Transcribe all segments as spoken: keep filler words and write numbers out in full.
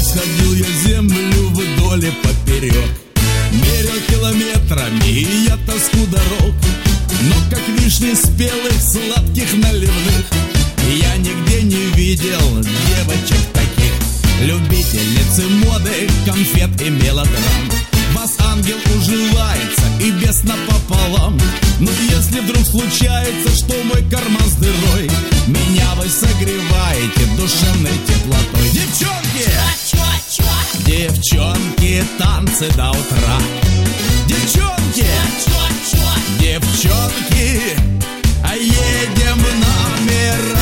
Исходил я землю вдоль и поперек, мерил километрами и я тоску дорог. Но как вишни спелых, сладких, наливных, я нигде не видел девочек таких. Любительницы моды, конфет и мелодрам, вас ангел уживается и бесно пополам. Но если вдруг случается, что мой карман с дырой, меня вы согреваете душевной теплотой. Девчонки! Чё, чё, чё? Девчонки, танцы до утра. Девчонки! Чё, чё? Девчонки, а едем в номера.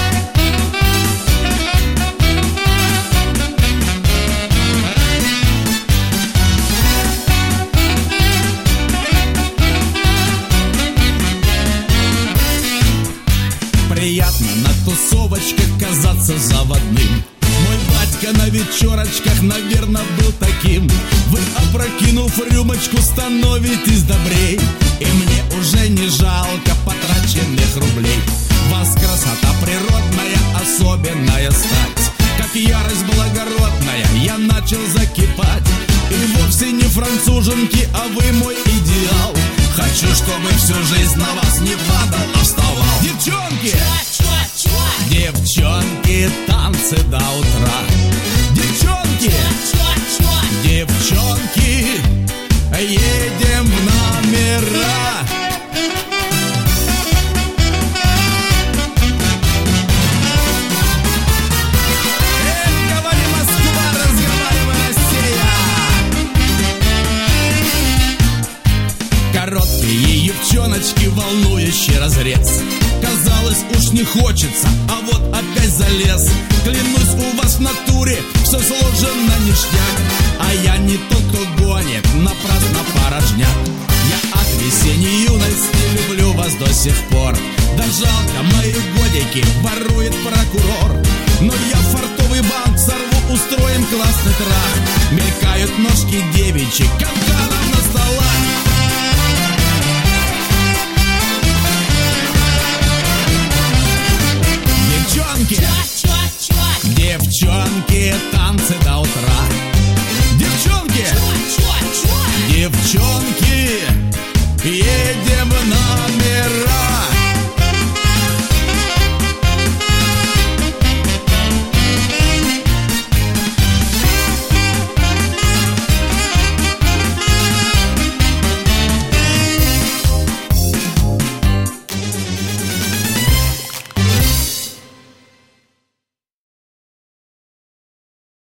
Приятно на тусовочках казаться заводным. Мой батька на вечерочках, наверное, был таким. Вы, опрокинув рюмочку, становитесь добрей, и мне уже не жалко потраченных рублей. Вас красота природная, особенная стать, как ярость благородная, я начал закипать. И вовсе не француженки, а вы мой идеал. Хочу, чтобы всю жизнь на вас не падал, а вставал. Девчонки! Чё, чё, чё? Девчонки, танцы до утра. Девчонки! Чё, чё? Девчонки, едем в номера. Эх, говори, Москва, разговаривай, Россия. Короткие юбчоночки, волнующий разрез. Казалось, уж не хочется, а вот опять залез. Клянусь, у вас в натуре все сложено ништяк, а я не тот, кто гонит напрасно порожняк. Я от весенней юности люблю вас до сих пор. Да жалко, мои годики ворует прокурор. Но я фартовый банк сорву, устроим классный трах. Мелькают ножки девичьи, канкана